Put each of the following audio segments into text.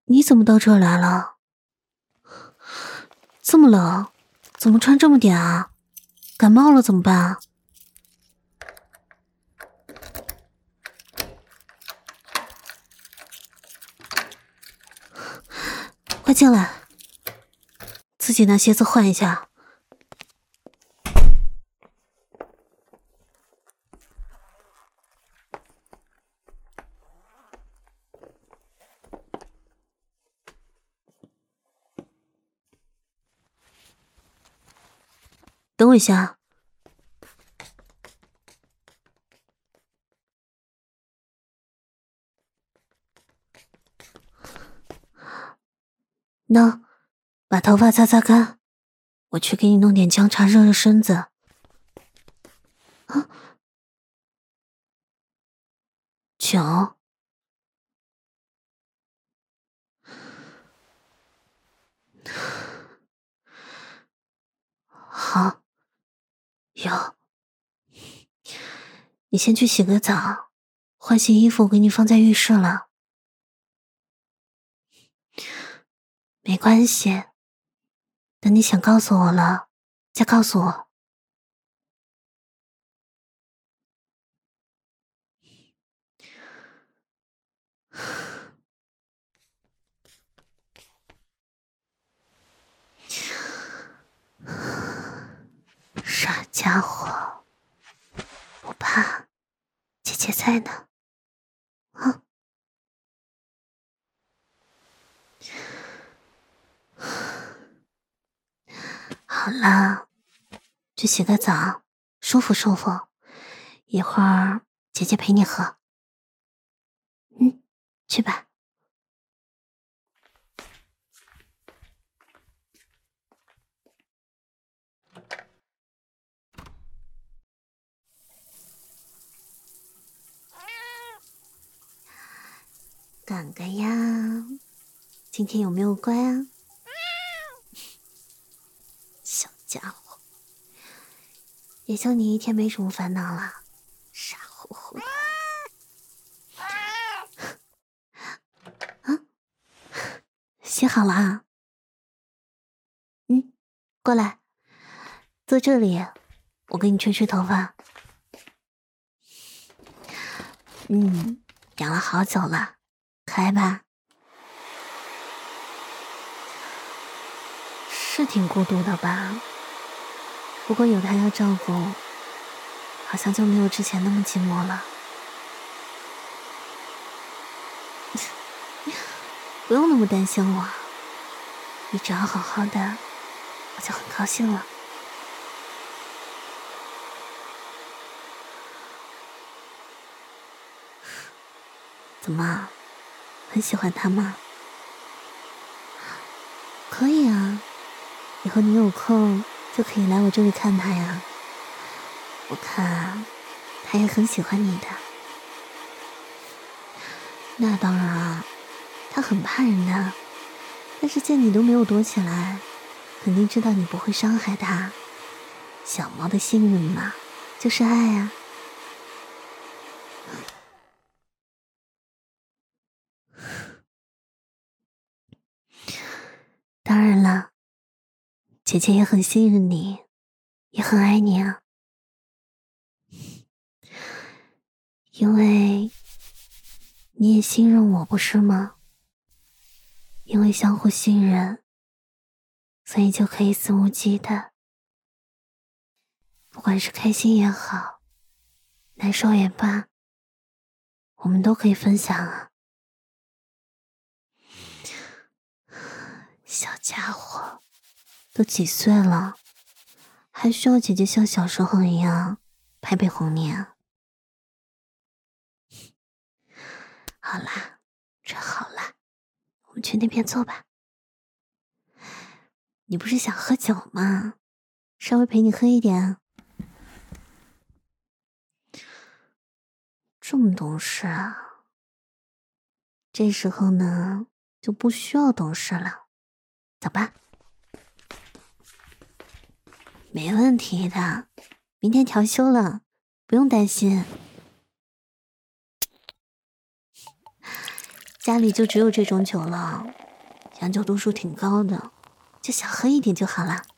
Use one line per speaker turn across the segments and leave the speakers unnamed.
你怎么到这儿来了？这么冷，怎么穿这么点啊？感冒了怎么办？快进来，自己拿鞋子换一下。等我一下。那，把头发擦擦干，我去给你弄点姜茶热热身子。啊，酒。好，有。你先去洗个澡，换洗衣服我给你放在浴室了。没关系，等你想告诉我了，再告诉我。傻家伙，不怕，姐姐在呢。啊，好了，去洗个澡，舒服舒服。一会儿姐姐陪你喝。去吧。哥哥呀，今天有没有乖啊？小家伙，也就你一天没什么烦恼了，傻乎乎的。啊，洗好了啊。过来，坐这里，我给你吹吹头发。养了好久了，可爱吧？是挺孤独的吧？不过有他要照顾，好像就没有之前那么寂寞了。不用那么担心我，你只要好好的，我就很高兴了。怎么，很喜欢他吗？可以啊，以后你有空就可以来我这里看他呀。我看他也很喜欢你的。那当然啊，他很怕人的，但是见你都没有躲起来，肯定知道你不会伤害他。小猫的信任嘛，就是爱啊。当然了，姐姐也很信任你，也很爱你啊。因为你也信任我，不是吗？因为相互信任，所以就可以肆无忌惮。不管是开心也好，难受也罢，我们都可以分享啊。小家伙，都几岁了，还需要姐姐像小时候一样拍背哄你啊？好啦，这好了，我们去那边坐吧。你不是想喝酒吗？稍微陪你喝一点。这么懂事啊？这时候呢，就不需要懂事了。走吧。没问题的，明天调休了，不用担心。 家里就只有这种酒了，洋酒度数挺高的，就小喝一点就好了。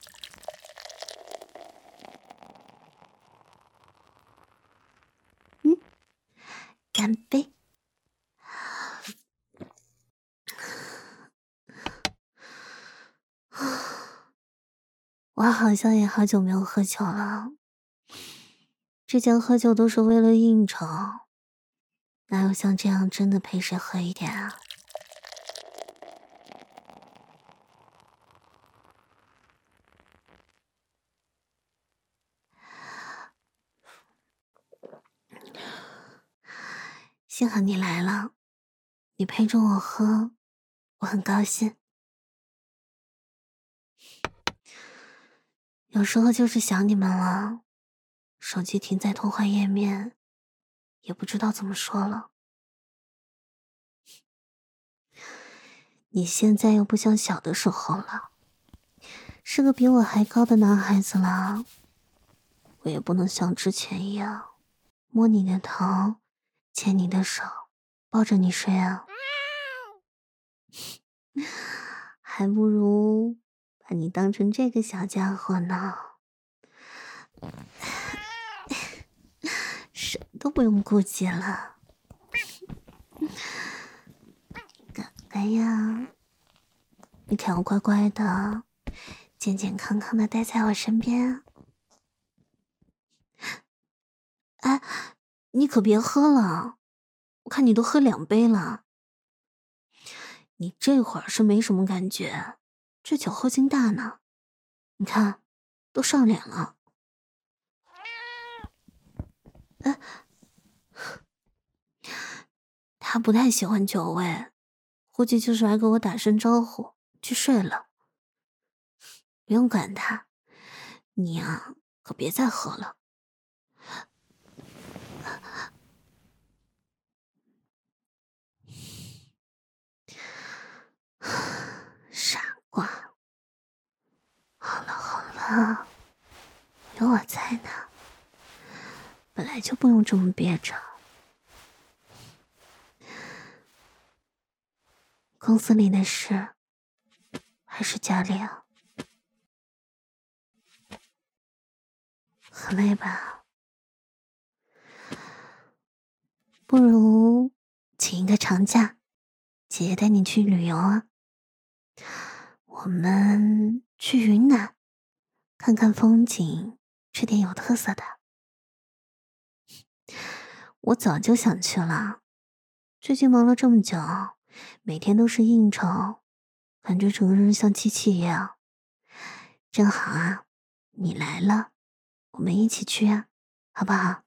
干杯！我好像也好久没有喝酒了，之前喝酒都是为了应酬，哪有像这样真的陪谁喝一点啊？幸好你来了，你陪着我喝，我很高兴。有时候就是想你们了，手机停在通话页面，也不知道怎么说了。你现在又不像小的时候了，是个比我还高的男孩子了，我也不能像之前一样摸你的头，牵你的手，抱着你睡啊。还不如把你当成这个小家伙呢，什么都不用顾忌了。乖乖呀，你可要乖乖的，健健康康的待在我身边。哎，你可别喝了，我看你都喝2杯了。你这会儿是没什么感觉，这酒后劲大呢。你看，都上脸了。哎，他不太喜欢酒味，估计就是来给我打声招呼，去睡了。不用管他，你啊，可别再喝了。傻瓜。好了好了，有我在呢，本来就不用这么憋着。公司里的事，还是家里啊？很累吧？不如请一个长假，姐姐带你去旅游啊。我们去云南，看看风景，吃点有特色的。我早就想去了，最近忙了这么久，每天都是应酬，感觉整个人像机器一样。正好啊，你来了，我们一起去啊，好不好？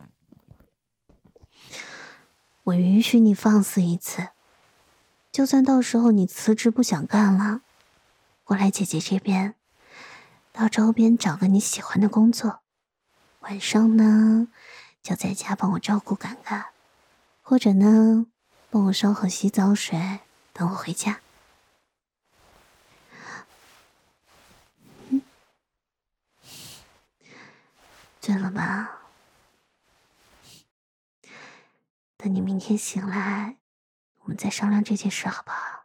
我允许你放肆一次，就算到时候你辞职不想干了，过来姐姐这边，到周边找个你喜欢的工作，晚上呢就在家帮我照顾杆杆，或者呢帮我烧好洗澡水，等我回家。醉了吧？等你明天醒来，我们再商量这件事好不好？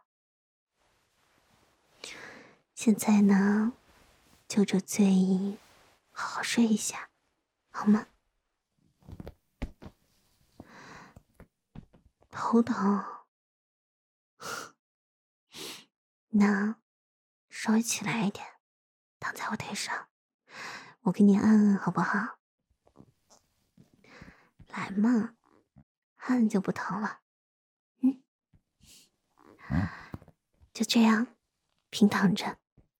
现在呢，就着醉意，好好睡一下，好吗？头疼，那稍微起来一点，躺在我腿上，我给你按按好不好？来嘛，按就不疼了。就这样，平躺着。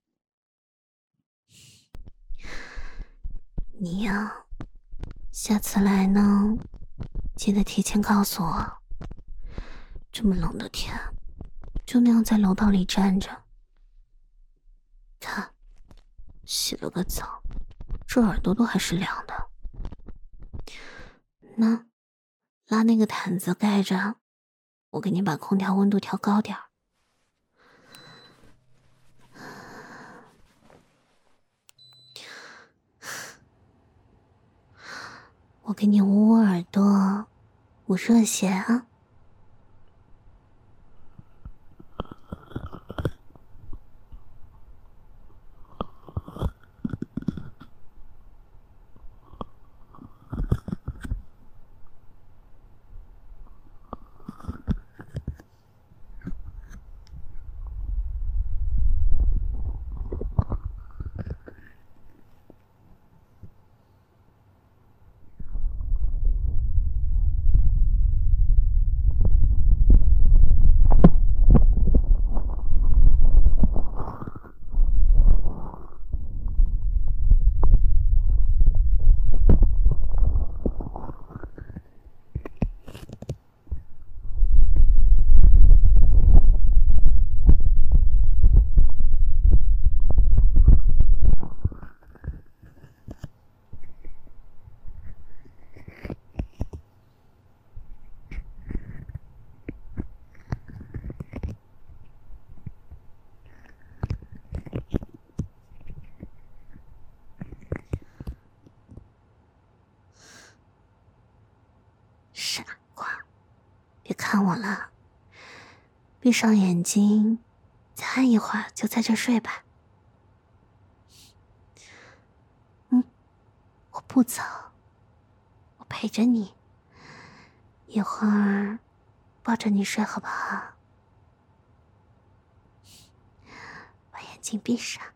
你呀，下次来呢，记得提前告诉我。这么冷的天，就那样在楼道里站着。看，洗了个澡，这耳朵都还是凉的。那，拉那个毯子盖着，我给你把空调温度调高点儿。我给你捂捂耳朵，捂热血啊。 看我了，闭上眼睛，再安一会儿就在这睡吧。我不走，我陪着你，一会儿抱着你睡好不好？把眼睛闭上。